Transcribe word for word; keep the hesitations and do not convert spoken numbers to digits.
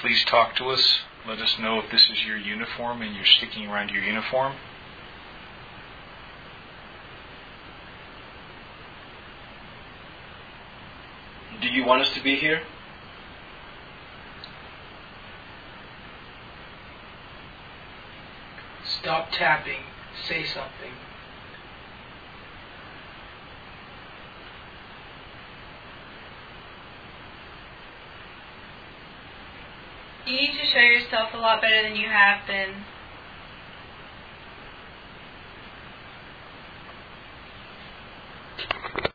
please talk to us. Let us know if this is your uniform and you're sticking around your uniform. Do you want us to be here? Stop tapping. Say something. You need to show yourself a lot better than you have been.